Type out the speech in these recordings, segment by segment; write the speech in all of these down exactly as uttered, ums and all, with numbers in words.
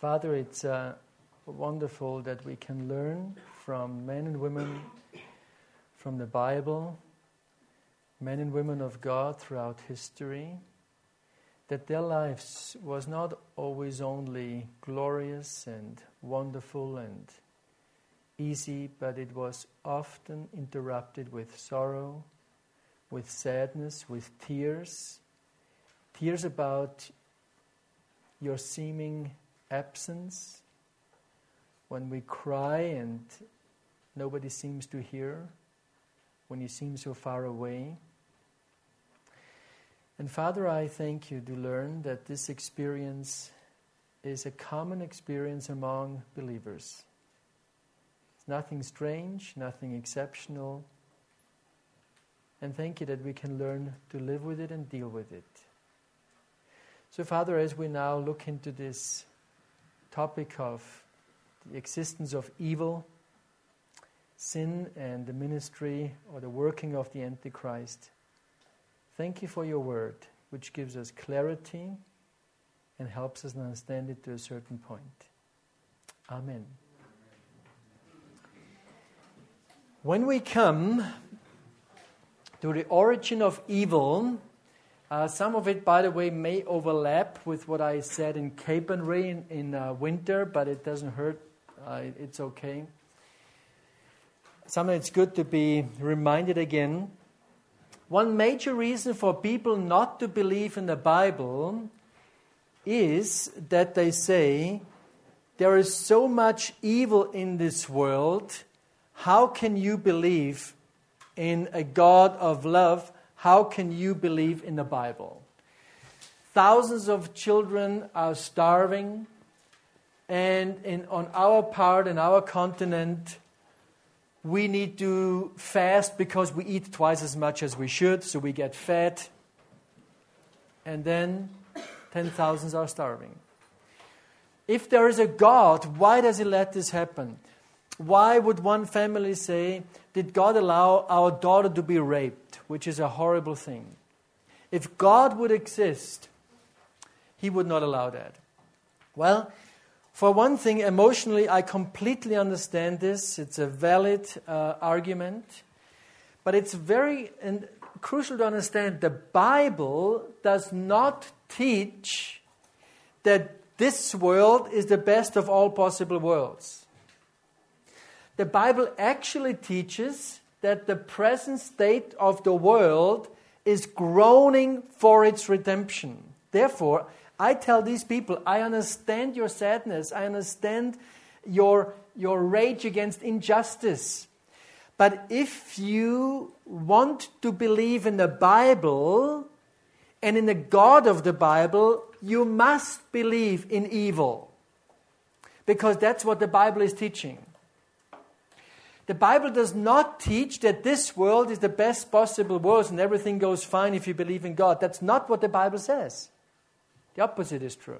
Father, it's uh, wonderful that we can learn from men and women from the Bible, men and women of God throughout history, that their lives was not always only glorious and wonderful and easy, but it was often interrupted with sorrow, with sadness, with tears, tears about your seeming absence, when we cry and nobody seems to hear, when you seem so far away. And Father, I thank you to learn that this experience is a common experience among believers. It's nothing strange, nothing exceptional. And thank you that we can learn to live with it and deal with it. So Father, as we now look into this topic of the existence of evil, sin, and the ministry or the working of the Antichrist, thank you for your word, which gives us clarity and helps us understand it to a certain point. Amen. When we come to the origin of evil, uh, some of it, by the way, may overlap with what I said in Capernwray in, in uh, winter, but it doesn't hurt. Uh, it's okay. Sometimes it's good to be reminded again. One major reason for people not to believe in the Bible is that they say, there is so much evil in this world, how can you believe in a God of love? How can you believe in the Bible? Thousands of children are starving, and in, on our part, in our continent, we need to fast because we eat twice as much as we should, so we get fat. And then ten thousands are starving. If there is a God, why does He let this happen? Why would one family say, did God allow our daughter to be raped, which is a horrible thing? If God would exist, He would not allow that. Well, for one thing, emotionally, I completely understand this. It's a valid uh, argument. But it's very and crucial to understand the Bible does not teach that this world is the best of all possible worlds. The Bible actually teaches that the present state of the world is groaning for its redemption. Therefore, I tell these people, I understand your sadness, I understand your, your rage against injustice. But if you want to believe in the Bible and in the God of the Bible, you must believe in evil. Because that's what the Bible is teaching. The Bible does not teach that this world is the best possible world and everything goes fine if you believe in God. That's not what the Bible says. The opposite is true.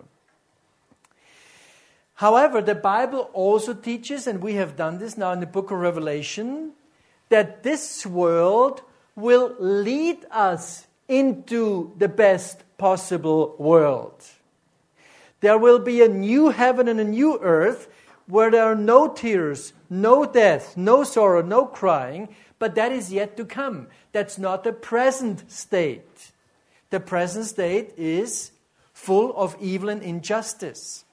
However, the Bible also teaches, and we have done this now in the book of Revelation, that this world will lead us into the best possible world. There will be a new heaven and a new earth where there are no tears, no death, no sorrow, no crying, but that is yet to come. That's not the present state. The present state is full of evil and injustice.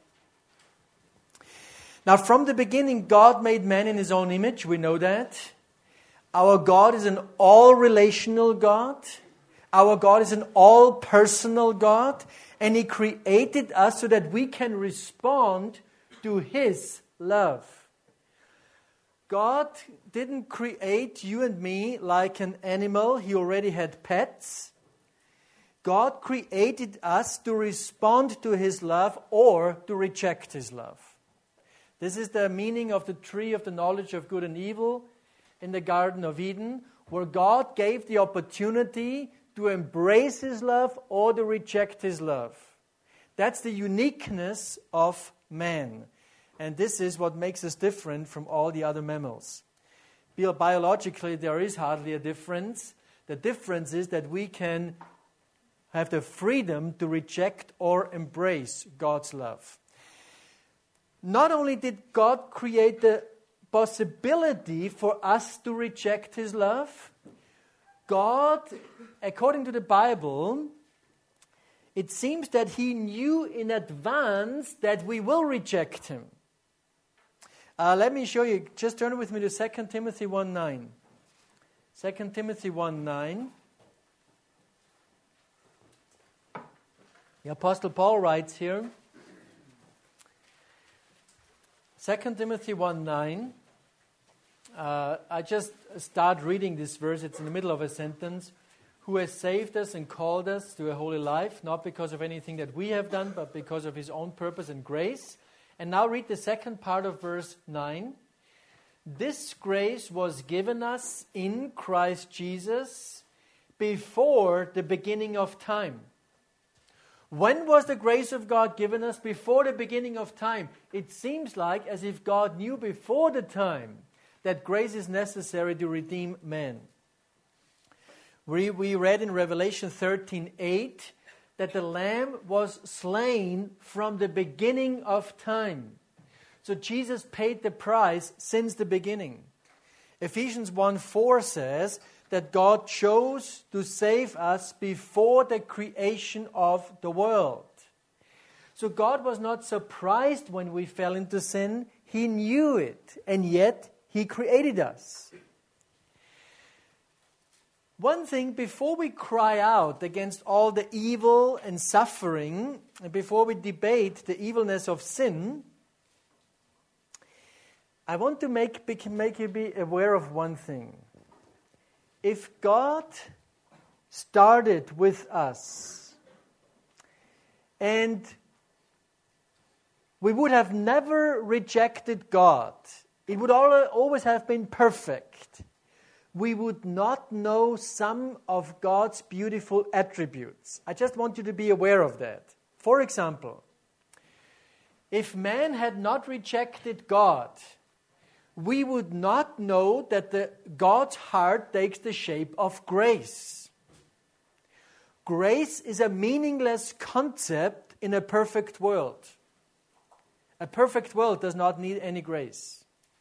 Now, from the beginning, God made man in His own image. We know that. Our God is an all-relational God. Our God is an all-personal God. And He created us so that we can respond to His love. God didn't create you and me like an animal. He already had pets. God created us to respond to His love or to reject His love. This is the meaning of the tree of the knowledge of good and evil in the Garden of Eden, where God gave the opportunity to embrace His love or to reject His love. That's the uniqueness of man. And this is what makes us different from all the other mammals. Biologically, there is hardly a difference. The difference is that we can have the freedom to reject or embrace God's love. not only did God create the possibility for us to reject His love, God, according to the Bible, it seems that He knew in advance that we will reject Him. Uh, let me show you. Just turn with me to Second Timothy one nine. Second Timothy one nine. The Apostle Paul writes here, Second Timothy one nine. Uh, I just start reading this verse. It's in the middle of a sentence. Who has saved us and called us to a holy life, not because of anything that we have done, but because of His own purpose and grace. And now read the second part of verse nine. This grace was given us in Christ Jesus before the beginning of time. When was the grace of God given us? Before the beginning of time. It seems like as if God knew before the time that grace is necessary to redeem man. We, we read in Revelation thirteen eight that the Lamb was slain from the beginning of time. So Jesus paid the price since the beginning. Ephesians one four says that God chose to save us before the creation of the world. So God was not surprised when we fell into sin. He knew it, and yet He created us. One thing, before we cry out against all the evil and suffering, and before we debate the evilness of sin, I want to make, make you be aware of one thing. If God started with us, and we would have never rejected God, it would always have been perfect, we would not know some of God's beautiful attributes. I just want you to be aware of that. For example, if man had not rejected God, we would not know that the God's heart takes the shape of grace. Grace is a meaningless concept in a perfect world. A perfect world does not need any grace.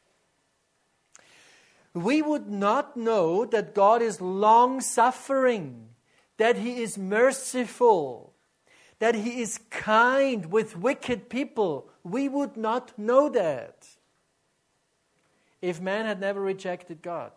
We would not know that God is long-suffering, that He is merciful, that He is kind with wicked people. We would not know that if man had never rejected God.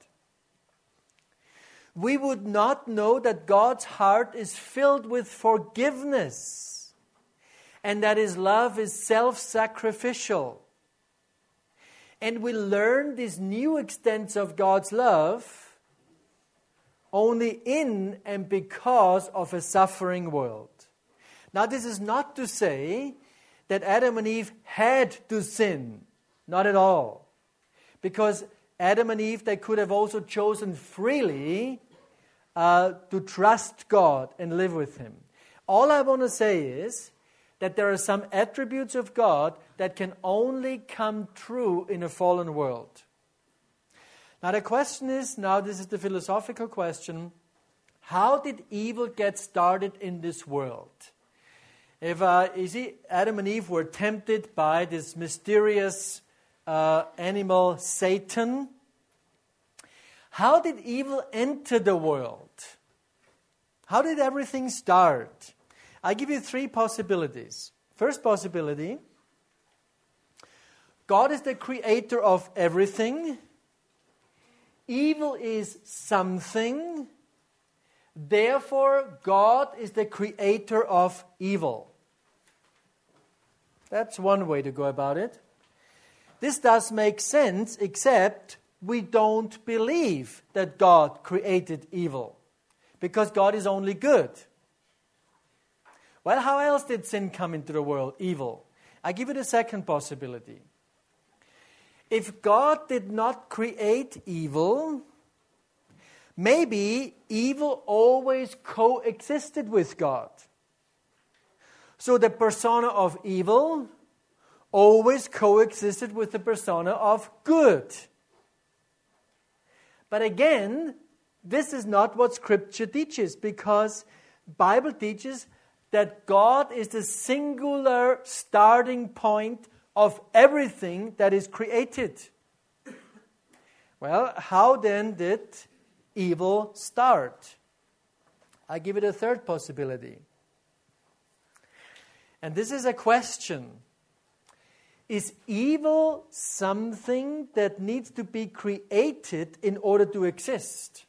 We would not know that God's heart is filled with forgiveness and that His love is self-sacrificial. And we learn these new extents of God's love only in and because of a suffering world. Now, this is not to say that Adam and Eve had to sin. Not at all. Because Adam and Eve, they could have also chosen freely uh, to trust God and live with Him. All I want to say is that there are some attributes of God that can only come true in a fallen world. Now the question is, now this is the philosophical question, how did evil get started in this world? If uh, you see, Adam and Eve were tempted by this mysterious uh, animal, Satan. How did evil enter the world? How did everything start? I give you three possibilities. First possibility, God is the creator of everything. Evil is something. Therefore, God is the creator of evil. That's one way to go about it. This does make sense, except we don't believe that God created evil, because God is only good. Well, how else did sin come into the world? Evil. I give you the second possibility. If God did not create evil, maybe evil always coexisted with God. So the persona of evil always coexisted with the persona of good. But again, this is not what Scripture teaches, because the Bible teaches that God is the singular starting point of everything that is created. Well, how then did evil start? I give it a third possibility. And this is a question. Is evil something that needs to be created in order to exist?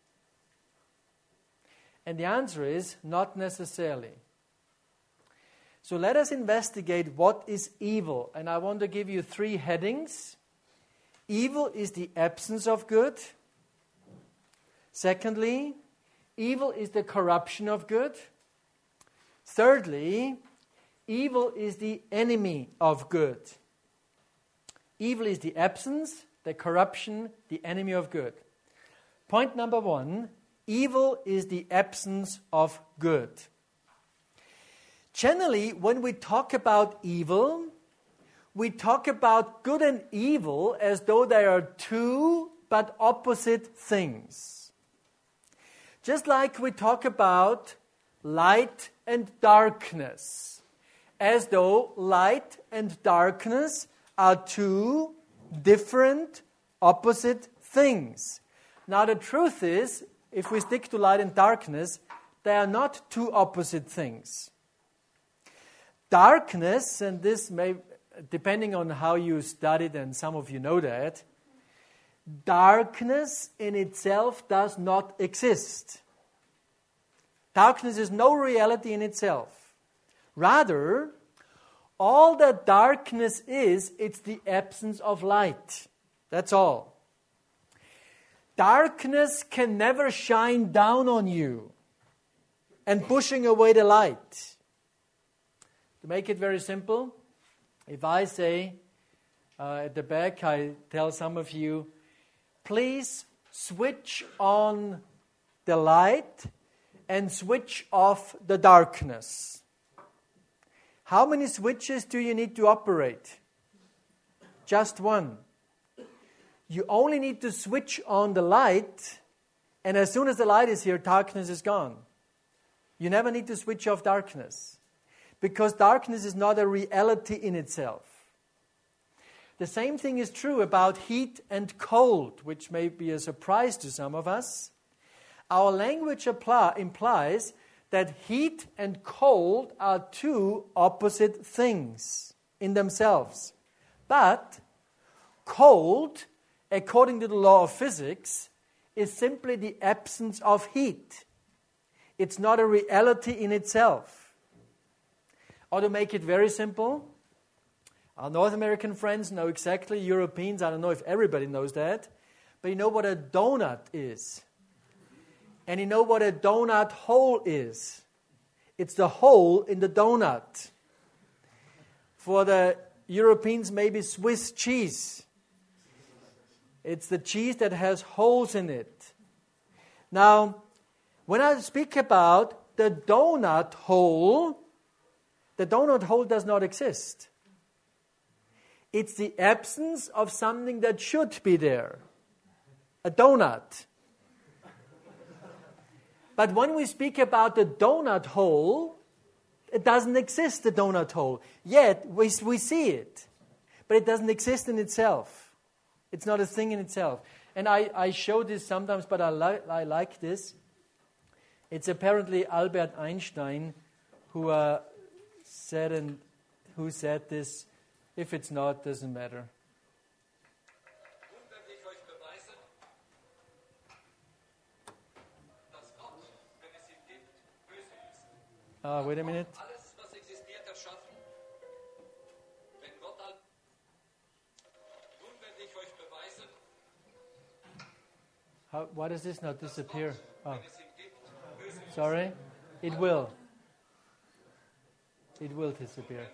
And the answer is not necessarily. So let us investigate what is evil. And I want to give you three headings. Evil is the absence of good. Secondly, evil is the corruption of good. Thirdly, evil is the enemy of good. Evil is the absence, the corruption, the enemy of good. Point number one, evil is the absence of good. Generally, when we talk about evil, we talk about good and evil as though they are two but opposite things. Just like we talk about light and darkness, as though light and darkness are two different, opposite things. Now the truth is, if we stick to light and darkness, they are not two opposite things. Darkness, and this may, depending on how you studied, and some of you know that, darkness in itself does not exist. Darkness is no reality in itself. Rather, all that darkness is, it's the absence of light. That's all. Darkness can never shine down on you and pushing away the light. To make it very simple, if I say uh, at the back, I tell some of you, please switch on the light and switch off the darkness. How many switches do you need to operate? Just one. You only need to switch on the light, and as soon as the light is here, darkness is gone. You never need to switch off darkness, because darkness is not a reality in itself. The same thing is true about heat and cold, which may be a surprise to some of us. Our language apply, implies that heat and cold are two opposite things in themselves. But cold, according to the law of physics, is simply the absence of heat. It's not a reality in itself. Or to make it very simple, our North American friends know exactly, Europeans, I don't know if everybody knows that, but you know what a donut is. And you know what a donut hole is. It's the hole in the donut. For the Europeans, maybe Swiss cheese. It's the cheese that has holes in it. Now, when I speak about the donut hole, the donut hole does not exist. It's the absence of something that should be there. A donut. But when we speak about the donut hole, it doesn't exist, the donut hole. Yet, we, we see it. But it doesn't exist in itself. It's not a thing in itself. And I, I show this sometimes, but I, li- I like this. It's apparently Albert Einstein who uh, said and who said this. If it's not, doesn't matter. Ah, wait a minute. How, why does this not disappear? Oh. Sorry? It will. It will disappear.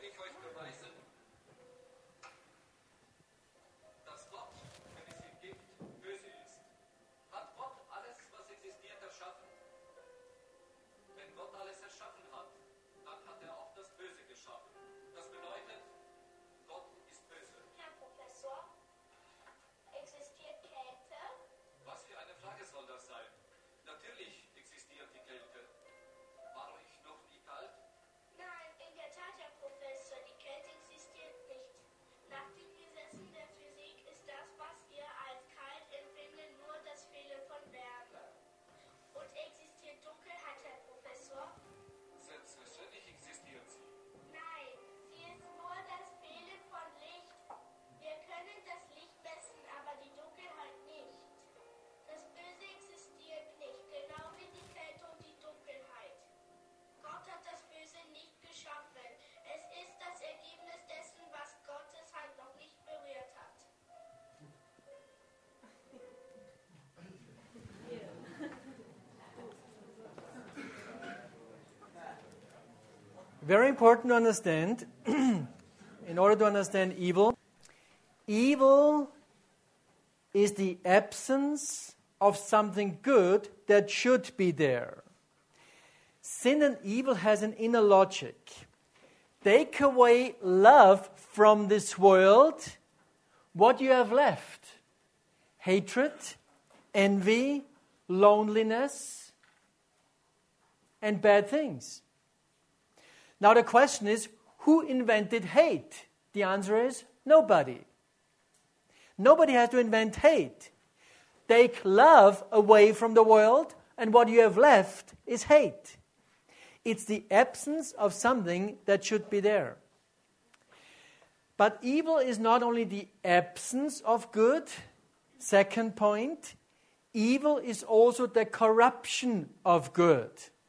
very important to understand, in order to understand evil, evil is the absence of something good that should be there. Sin and evil has an inner logic. Take away love from this world, what you have left? Hatred, envy, loneliness, and bad things. Now the question is, who invented hate? The answer is nobody. Nobody has to invent hate. Take love away from the world, and what you have left is hate. It's the absence of something that should be there. But evil is not only the absence of good. Second point, evil is also the corruption of good.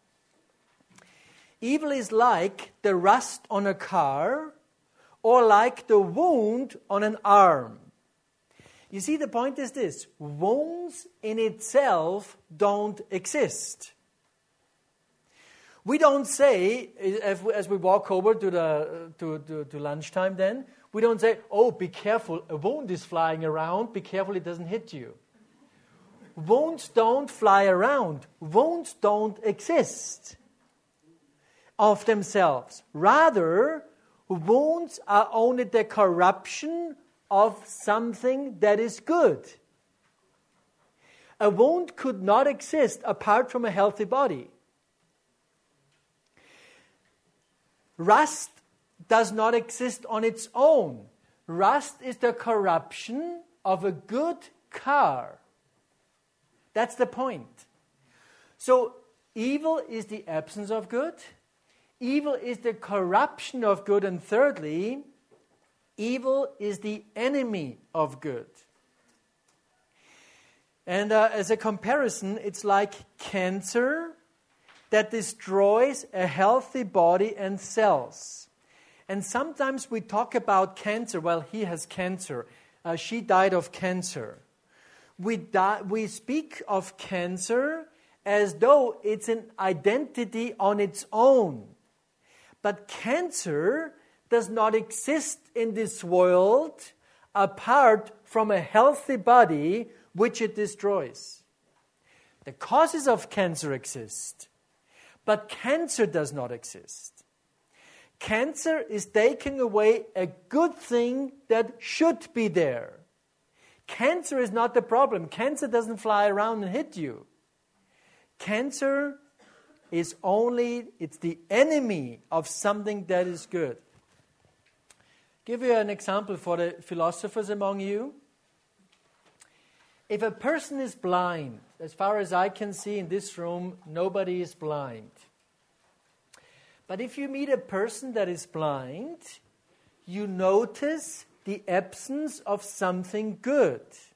Evil is like the rust on a car or like the wound on an arm. You see, the point is this: wounds in itself don't exist. We don't say, as we walk over to the to, to, to lunchtime then, we don't say, oh, be careful, a wound is flying around, be careful it doesn't hit you. Wounds don't fly around. Wounds don't exist of themselves. Rather, wounds are only the corruption of something that is good. A wound could not exist apart from a healthy body. Rust does not exist on its own. Rust is the corruption of a good car. That's the point. So, evil is the absence of good. Evil is the corruption of good. And thirdly, evil is the enemy of good. And uh, as a comparison, it's like cancer that destroys a healthy body and cells. And sometimes we talk about cancer. Well, he has cancer. Uh, she died of cancer. We, di- we speak of cancer as though it's an identity on its own. But cancer does not exist in this world apart from a healthy body which it destroys. The causes of cancer exist, but cancer does not exist. Cancer is taking away a good thing that should be there. Cancer is not the problem. Cancer doesn't fly around and hit you. Cancer is only, it's the enemy of something that is good. Give you an example for the philosophers among you. If a person is blind, as far as I can see in this room, nobody is blind. But if you meet a person that is blind, you notice the absence of something good.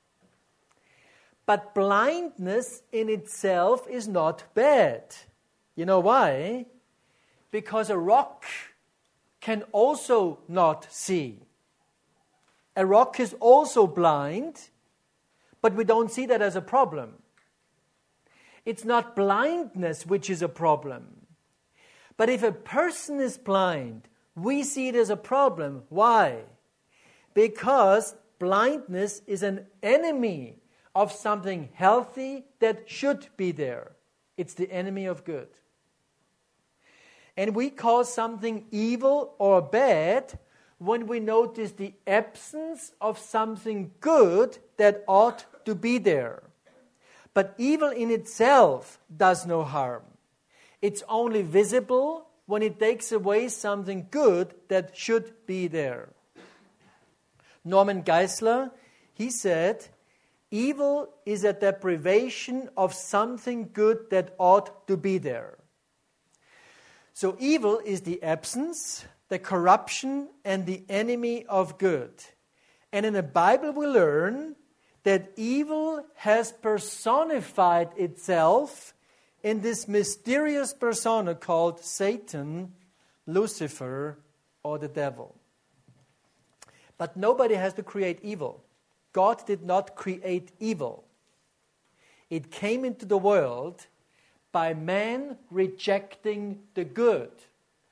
But blindness in itself is not bad. You know why? Because a rock can also not see. A rock is also blind, but we don't see that as a problem. It's not blindness which is a problem. But if a person is blind, we see it as a problem. Why? Because blindness is an enemy of something healthy that should be there. It's the enemy of good. And we call something evil or bad when we notice the absence of something good that ought to be there. But evil in itself does no harm. It's only visible when it takes away something good that should be there. Norman Geisler, he said, evil is a deprivation of something good that ought to be there. So evil is the absence, the corruption, and the enemy of good. And in the Bible we learn that evil has personified itself in this mysterious persona called Satan, Lucifer, or the devil. But nobody has to create evil. God did not create evil. It came into the world by man rejecting the good.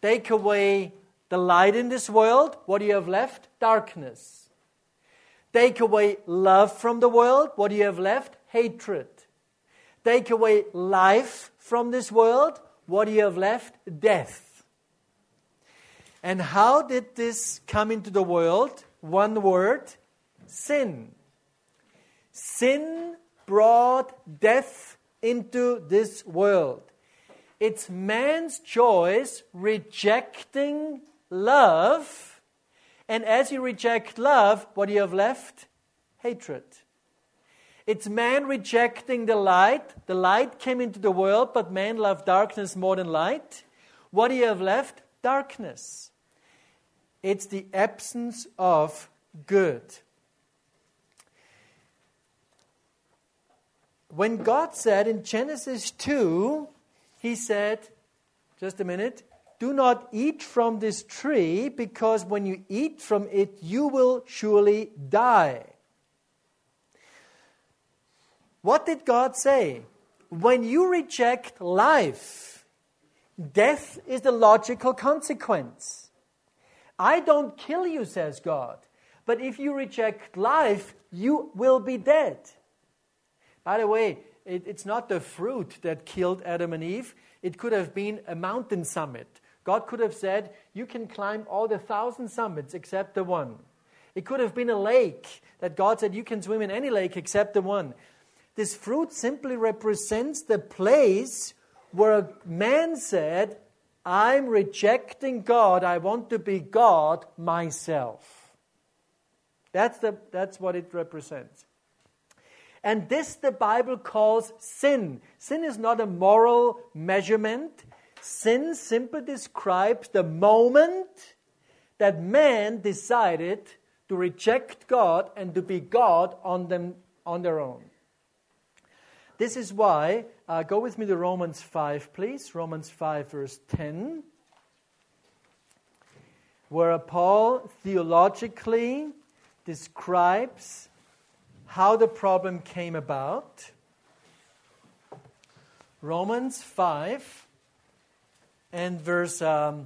Take away the light in this world, what do you have left? Darkness. Take away love from the world, what do you have left? Hatred. Take away life from this world, what do you have left? Death. And how did this come into the world? One word, sin. Sin brought death into this world. It's man's choice rejecting love. And as you reject love, what do you have left? Hatred. It's man rejecting the light. The light came into the world, but man loved darkness more than light. What do you have left? Darkness. It's the absence of good. When God said in Genesis two, He said, just a minute, do not eat from this tree, because when you eat from it, you will surely die. What did God say? When you reject life, death is the logical consequence. I don't kill you, says God, but if you reject life, you will be dead. By the way, it, it's not the fruit that killed Adam and Eve. It could have been a mountain summit. God could have said, you can climb all the thousand summits except the one. It could have been a lake that God said, you can swim in any lake except the one. This fruit simply represents the place where a man said, I'm rejecting God. I want to be God myself. That's, the, that's what it represents. And this the Bible calls sin. Sin is not a moral measurement. Sin simply describes the moment that man decided to reject God and to be God on them on their own. This is why, uh, go with me to Romans five, please. Romans five, verse ten. Where Paul theologically describes how the problem came about. Romans five and verse um,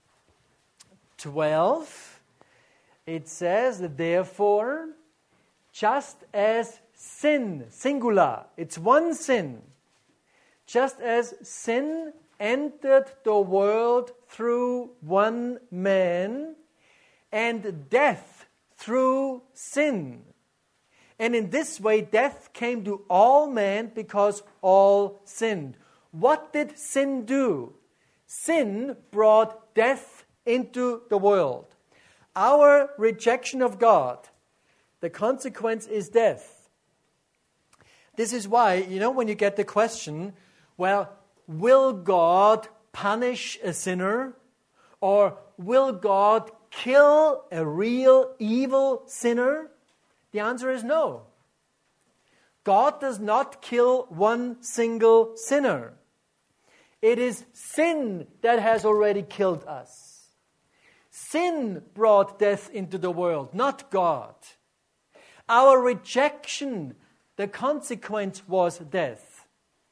twelve. It says that therefore, just as sin, singular, it's one sin, just as sin entered the world through one man, and death through sin. And in this way, death came to all men because all sinned. What did sin do? Sin brought death into the world. Our rejection of God, the consequence is death. This is why, you know, when you get the question, well, will God punish a sinner? Or will God kill a real evil sinner? The answer is no. God does not kill one single sinner. It is sin that has already killed us. Sin brought death into the world, not God. Our rejection, the consequence was death.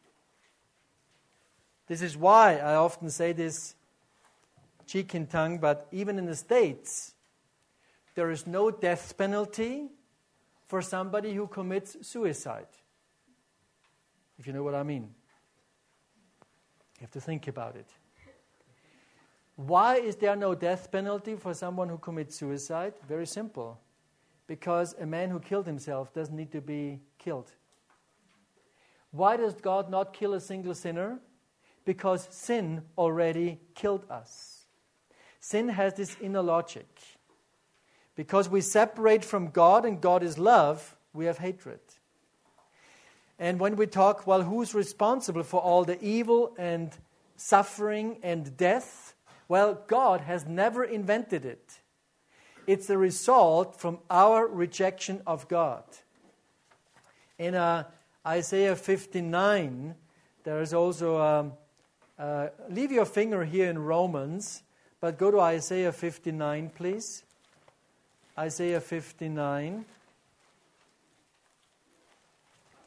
This is why I often say this cheek in tongue, but even in the States, there is no death penalty for somebody who commits suicide. If you know what I mean. You have to think about it. Why is there no death penalty for someone who commits suicide? Very simple. Because a man who killed himself doesn't need to be killed. Why does God not kill a single sinner? Because sin already killed us. Sin has this inner logic. Because we separate from God and God is love, we have hatred. And when we talk, well, who's responsible for all the evil and suffering and death? Well, God has never invented it. It's the result from our rejection of God. In uh, Isaiah fifty-nine, there is also, um, uh, leave your finger here in Romans, but go to Isaiah fifty-nine, please. Isaiah fifty-nine.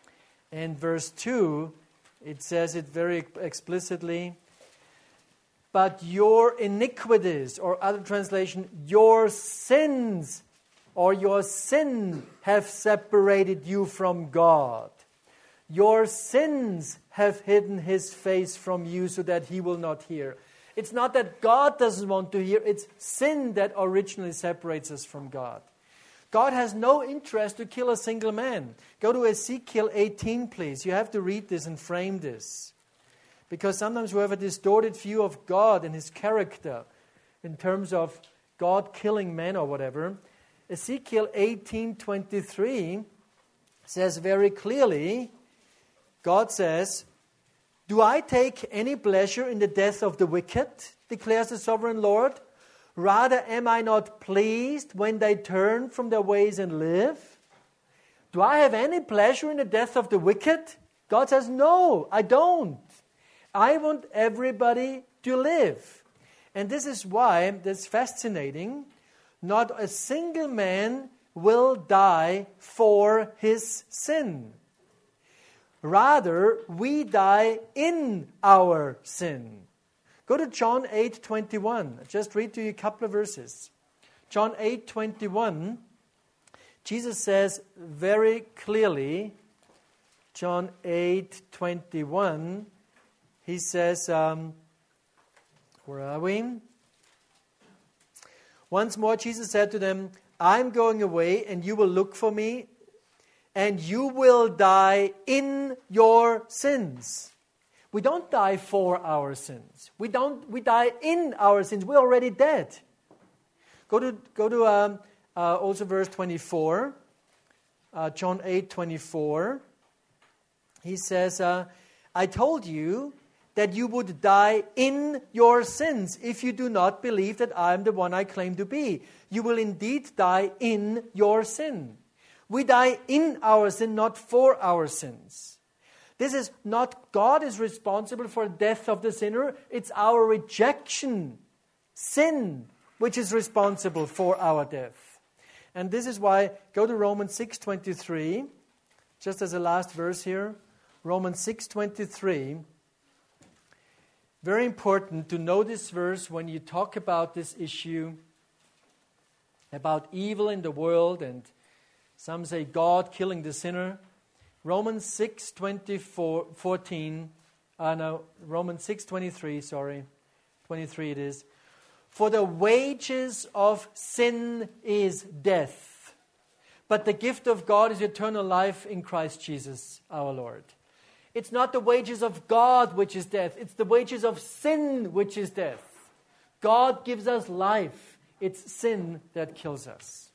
And verse two, it says it very explicitly. but your iniquities, or other translation, your sins, or your sin have separated you from God. Your sins have hidden his face from you so that he will not hear. It's not that God doesn't want to hear, it's sin that originally separates us from God. God has no interest to kill a single man. Go to Ezekiel eighteen, please. You have to read this and frame this. Because sometimes we have a distorted view of God and his character in terms of God killing men or whatever. Ezekiel eighteen twenty-three says very clearly, God says, "Do I take any pleasure in the death of the wicked, declares the sovereign Lord? Rather am I not pleased when they turn from their ways and live? Do I have any pleasure in the death of the wicked?" God says, no, I don't. I want everybody to live. And this is why, that's fascinating, not a single man will die for his sin. Rather, we die in our sin. Go to John eight twenty-one. Just read to you a couple of verses. John eight twenty-one, Jesus says very clearly, John eight twenty-one, he says, um, where are we? Once more Jesus said to them, "I'm going away and you will look for me, and you will die in your sins." We don't die for our sins. We don't. We die in our sins. We're already dead. Go to go to um, uh, also verse twenty-four, uh, John eight twenty-four. He says, uh, "I told you that you would die in your sins if you do not believe that I am the one I claim to be. You will indeed die in your sin." We die in our sin, not for our sins. This is not God is responsible for the death of the sinner. It's our rejection, sin, which is responsible for our death. And this is why, go to Romans six twenty-three, just as a last verse here. Romans six twenty-three. Very important to know this verse when you talk about this issue, about evil in the world, and some say God killing the sinner. Romans six twenty-four, fourteen, uh, no, Romans six twenty-three, sorry, twenty-three it is. "For the wages of sin is death, but the gift of God is eternal life in Christ Jesus our Lord." It's not the wages of God which is death, it's the wages of sin which is death. God gives us life, it's sin that kills us.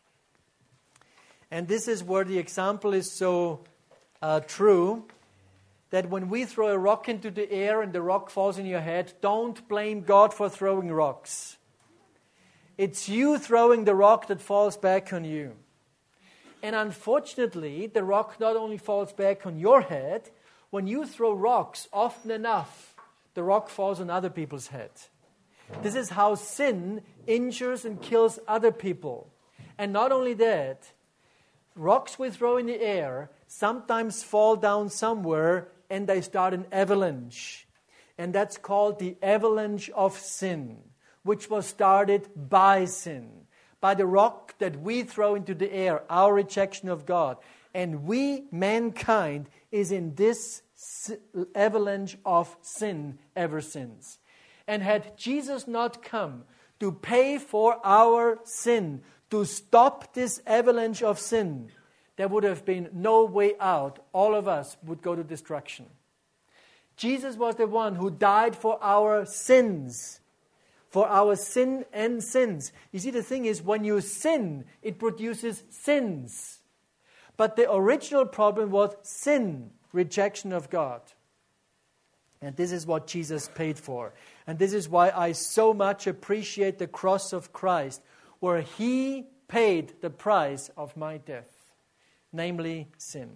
And this is where the example is so uh, true, that when we throw a rock into the air and the rock falls in your head, don't blame God for throwing rocks. It's you throwing the rock that falls back on you. And unfortunately, the rock not only falls back on your head, when you throw rocks, often enough, the rock falls on other people's head. This is how sin injures and kills other people. And not only that, rocks we throw in the air sometimes fall down somewhere and they start an avalanche. And that's called the avalanche of sin, which was started by sin, by the rock that we throw into the air, our rejection of God. And we, mankind, is in this avalanche of sin ever since. And had Jesus not come to pay for our sin, to stop this avalanche of sin, there would have been no way out. All of us would go to destruction. Jesus was the one who died for our sins, for our sin and sins. You see, the thing is, when you sin, it produces sins. But the original problem was sin, rejection of God. And this is what Jesus paid for. And this is why I so much appreciate the cross of Christ, where He paid the price of my death, namely sin.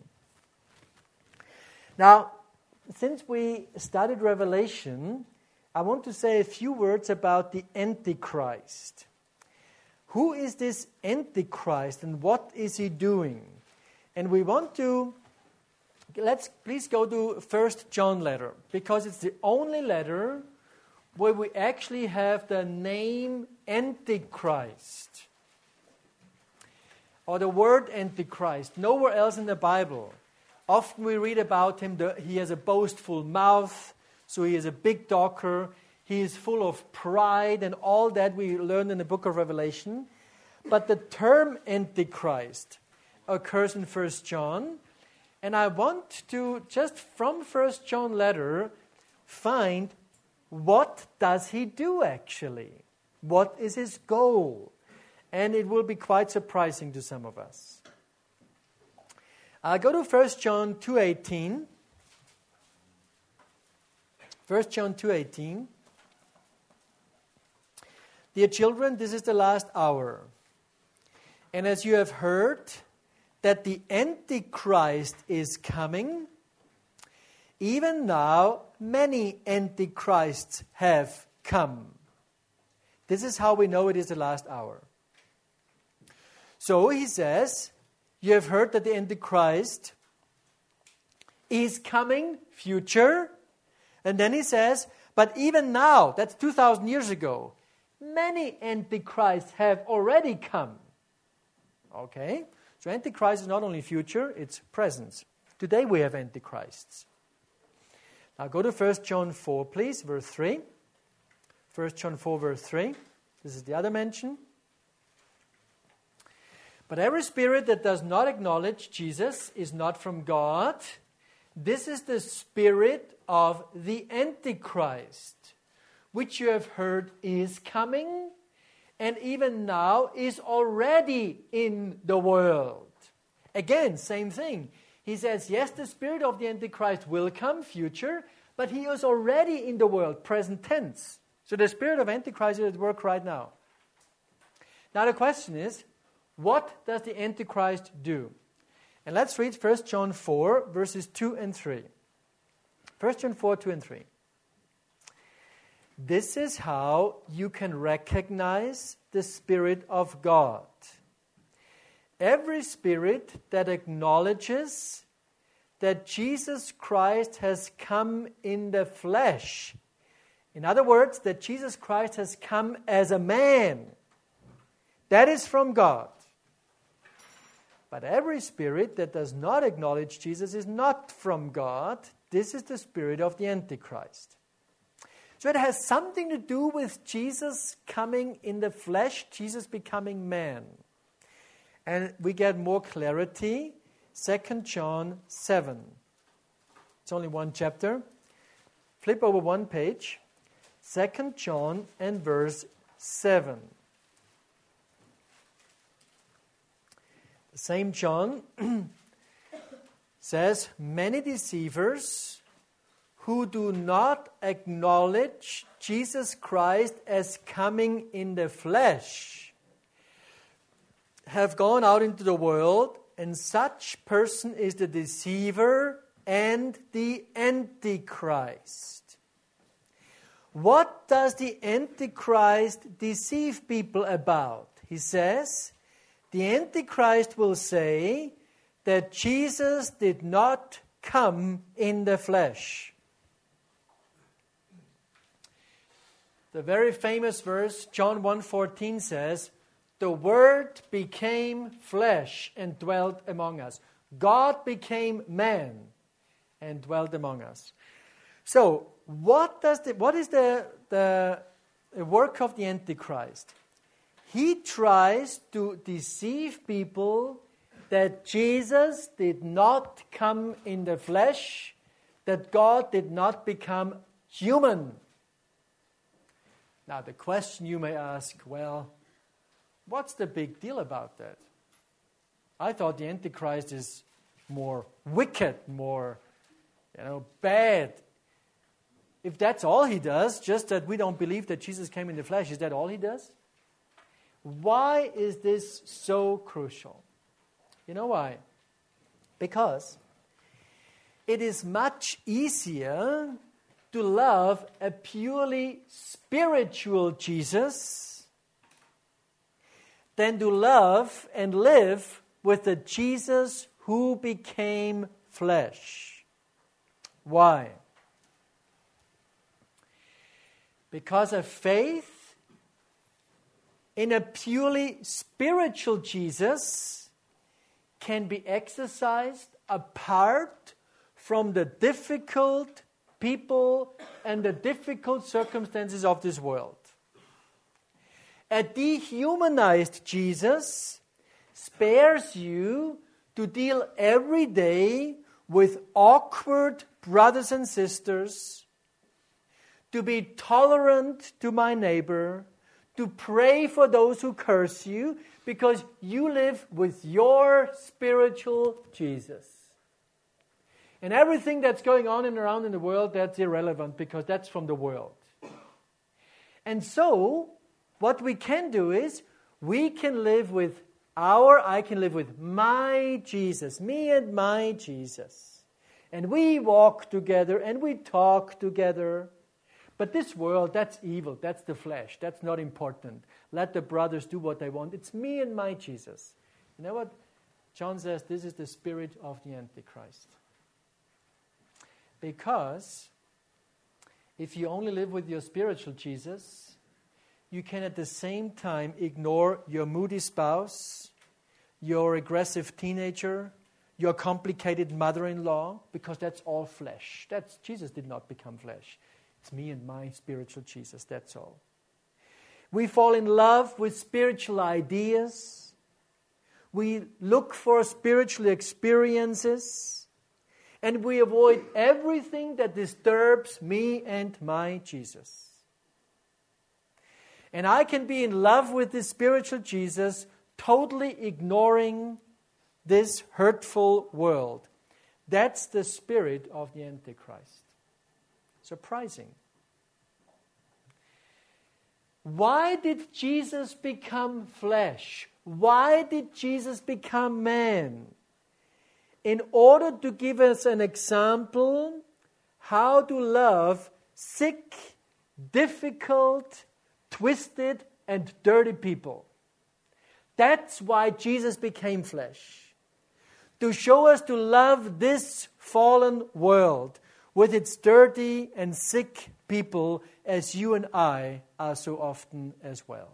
Now, since we studied Revelation, I want to say a few words about the Antichrist. Who is this Antichrist and what is he doing? And we want to, let's please go to First John letter, because it's the only letter where we actually have the name Antichrist, or the word Antichrist, nowhere else in the Bible. Often we read about him, the, he has a boastful mouth, so he is a big talker, he is full of pride, and all that we learn in the book of Revelation. But the term Antichrist occurs in First John, and I want to, just from First John letter, find what does he do actually? What is his goal? And it will be quite surprising to some of us. Uh, go to First John two eighteen. First John two eighteen. Dear children, this is the last hour. And as you have heard that the Antichrist is coming, even now many Antichrists have come. This is how we know it is the last hour. So he says, you have heard that the Antichrist is coming, future. And then he says, but even now, that's two thousand years ago, many Antichrists have already come. Okay? So Antichrist is not only future, it's present. Today we have Antichrists. Now go to First John four, please, verse three. First John four, verse three. This is the other mention. But every spirit that does not acknowledge Jesus is not from God. This is the spirit of the Antichrist, which you have heard is coming, and even now is already in the world. Again, same thing. He says, yes, the spirit of the Antichrist will come, future, but he is already in the world, present tense. So the spirit of Antichrist is at work right now. Now the question is, what does the Antichrist do? And let's read First John four, verses two and three. First John four, two and three. This is how you can recognize the Spirit of God. Every spirit that acknowledges that Jesus Christ has come in the flesh, in other words, that Jesus Christ has come as a man, that is from God. But every spirit that does not acknowledge Jesus is not from God. This is the spirit of the Antichrist. So it has something to do with Jesus coming in the flesh, Jesus becoming man. And we get more clarity, Second John seven. It's only one chapter. Flip over one page. Second John and verse seven. The same John says, many deceivers who do not acknowledge Jesus Christ as coming in the flesh have gone out into the world, and such person is the deceiver and the Antichrist. What does the Antichrist deceive people about? He says, the Antichrist will say that Jesus did not come in the flesh. The very famous verse, John one fourteen says, the Word became flesh and dwelt among us. God became man and dwelt among us. So, what does the, what is the, the work of the Antichrist? He tries to deceive people that Jesus did not come in the flesh, that God did not become human. Now, the question you may ask, well, what's the big deal about that? I thought the Antichrist is more wicked, more, you know, bad. If that's all he does, just that we don't believe that Jesus came in the flesh, is that all he does? Why is this so crucial? You know why? Because it is much easier to love a purely spiritual Jesus than to love and live with the Jesus who became flesh. Why? Because a faith in a purely spiritual Jesus can be exercised apart from the difficult people and the difficult circumstances of this world. A dehumanized Jesus spares you to deal every day with awkward brothers and sisters, to be tolerant to my neighbor, to pray for those who curse you, because you live with your spiritual Jesus. And everything that's going on and around in the world, that's irrelevant, because that's from the world. And so, what we can do is, we can live with our, I can live with my Jesus, me and my Jesus. And we walk together and we talk together. But this world, that's evil, that's the flesh, that's not important. Let the brothers do what they want. It's me and my Jesus. You know what? John says this is the spirit of the Antichrist. Because if you only live with your spiritual Jesus, you can at the same time ignore your moody spouse, your aggressive teenager, your complicated mother-in-law, because that's all flesh. That's Jesus did not become flesh. It's me and my spiritual Jesus, that's all. We fall in love with spiritual ideas. We look for spiritual experiences. And we avoid everything that disturbs me and my Jesus. And I can be in love with this spiritual Jesus, totally ignoring this hurtful world. That's the spirit of the Antichrist. Surprising. Why did Jesus become flesh? Why did Jesus become man? In order to give us an example how to love sick, difficult, twisted, and dirty people. That's why Jesus became flesh. To show us to love this fallen world with its dirty and sick people, as you and I are so often as well.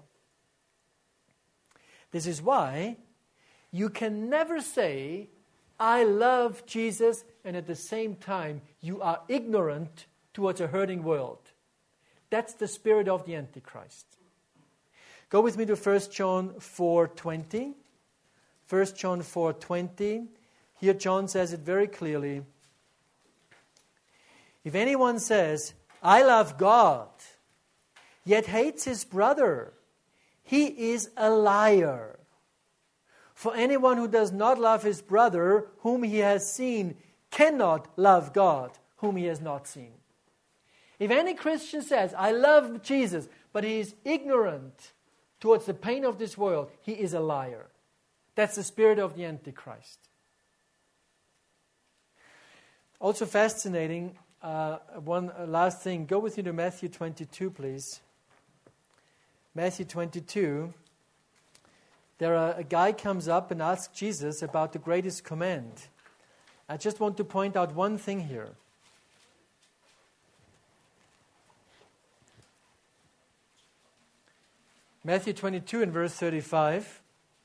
This is why you can never say, I love Jesus, and at the same time you are ignorant towards a hurting world. That's the spirit of the Antichrist. Go with me to First John four twenty. First John four twenty. Here John says it very clearly. If anyone says, I love God, yet hates his brother, he is a liar. For anyone who does not love his brother, whom he has seen, cannot love God, whom he has not seen. If any Christian says, I love Jesus, but he is ignorant towards the pain of this world, he is a liar. That's the spirit of the Antichrist. Also fascinating, uh, one last thing. Go with me to Matthew twenty-two, please. Matthew twenty-two. There are, a guy comes up and asks Jesus about the greatest command. I just want to point out one thing here. Matthew twenty-two and verse thirty-five.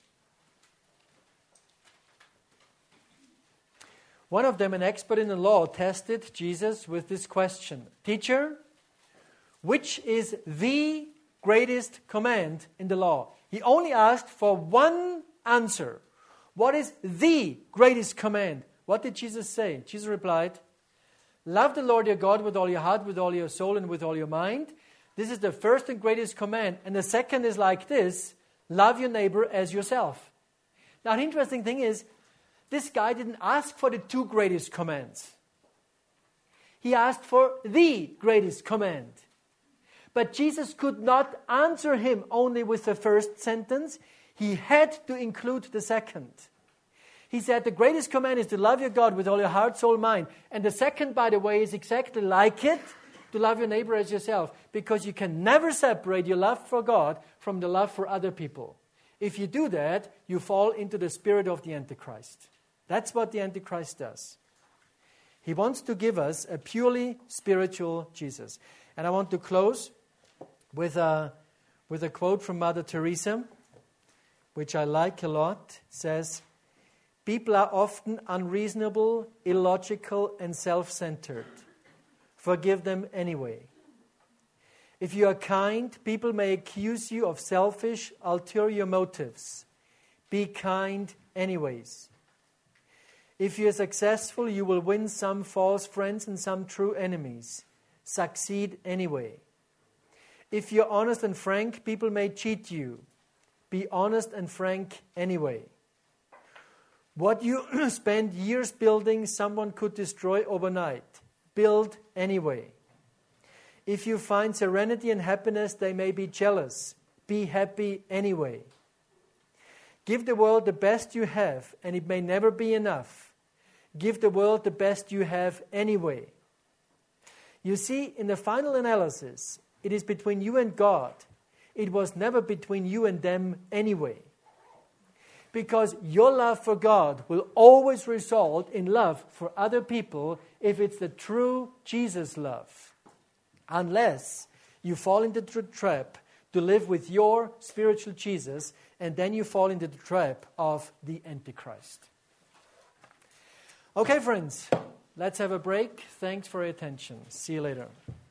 One of them, an expert in the law, tested Jesus with this question. Teacher, which is the greatest command in the law? He only asked for one answer. What is the greatest command? What did Jesus say? Jesus replied, love the Lord your God with all your heart, with all your soul, and with all your mind. This is the first and greatest command. And the second is like this, love your neighbor as yourself. Now, the interesting thing is, this guy didn't ask for the two greatest commands. He asked for the greatest command. But Jesus could not answer him only with the first sentence. He had to include the second. He said the greatest command is to love your God with all your heart, soul, mind. And the second, by the way, is exactly like it, to love your neighbor as yourself. Because you can never separate your love for God from the love for other people. If you do that, you fall into the spirit of the Antichrist. That's what the Antichrist does. He wants to give us a purely spiritual Jesus. And I want to close with a, with a quote from Mother Teresa, which I like a lot. It says, "People are often unreasonable, illogical, and self-centered. Forgive them anyway. If you are kind, people may accuse you of selfish, ulterior motives. Be kind anyways. If you are successful, you will win some false friends and some true enemies. Succeed anyway. If you're honest and frank, people may cheat you. Be honest and frank anyway. What you spend years building, someone could destroy overnight. Build anyway. If you find serenity and happiness, they may be jealous. Be happy anyway. Give the world the best you have, and it may never be enough. Give the world the best you have anyway." You see, in the final analysis, it is between you and God. It was never between you and them anyway. Because your love for God will always result in love for other people if it's the true Jesus love. Unless you fall into the trap to live with your spiritual Jesus, and then you fall into the trap of the Antichrist. Okay, friends, let's have a break. Thanks for your attention. See you later.